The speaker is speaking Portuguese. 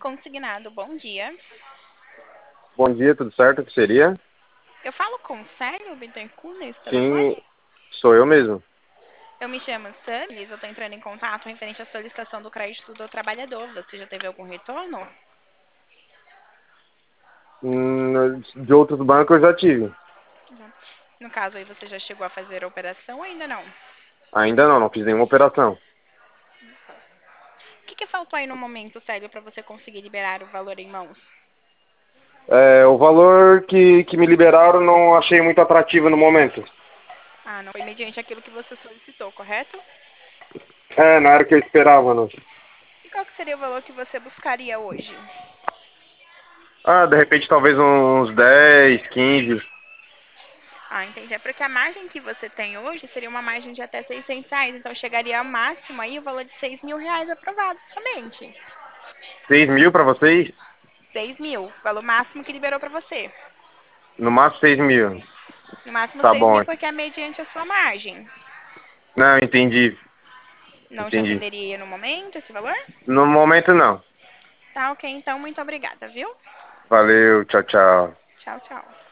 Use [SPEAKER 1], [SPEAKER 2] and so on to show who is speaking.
[SPEAKER 1] Consignado, bom dia.
[SPEAKER 2] Bom dia, tudo certo? O que seria?
[SPEAKER 1] Eu falo com o Célio Bittencourt nesse telefone?
[SPEAKER 2] Sim, sou eu mesmo.
[SPEAKER 1] Eu me chamo Samis, eu estou entrando em contato referente à solicitação do crédito do trabalhador. Você já teve algum retorno?
[SPEAKER 2] De outros bancos eu já tive.
[SPEAKER 1] Já. No caso aí, você já chegou a fazer a operação ou ainda não?
[SPEAKER 2] Ainda não fiz nenhuma operação.
[SPEAKER 1] O que faltou aí no momento, Célio, para você conseguir liberar o valor em mãos?
[SPEAKER 2] O valor que me liberaram não achei muito atrativo no momento.
[SPEAKER 1] Ah, não foi mediante aquilo que você solicitou, correto?
[SPEAKER 2] Não era o que eu esperava, não.
[SPEAKER 1] E qual que seria o valor que você buscaria hoje?
[SPEAKER 2] De repente talvez uns 10, 15.
[SPEAKER 1] Ah, entendi. É porque a margem que você tem hoje seria uma margem de até R$ 600, então chegaria ao máximo aí o valor de R$ 6.000 aprovado somente.
[SPEAKER 2] 6 mil para vocês?
[SPEAKER 1] 6.000, valor máximo que liberou para você.
[SPEAKER 2] No máximo 6 mil.
[SPEAKER 1] No máximo
[SPEAKER 2] Tá
[SPEAKER 1] 6.000
[SPEAKER 2] bom.
[SPEAKER 1] porque é mediante a sua margem.
[SPEAKER 2] Não, entendi.
[SPEAKER 1] Não te
[SPEAKER 2] Entendi.
[SPEAKER 1] atenderia no momento esse valor?
[SPEAKER 2] No momento não.
[SPEAKER 1] Tá ok, então muito obrigada, viu?
[SPEAKER 2] Valeu, tchau, tchau.
[SPEAKER 1] Tchau, tchau.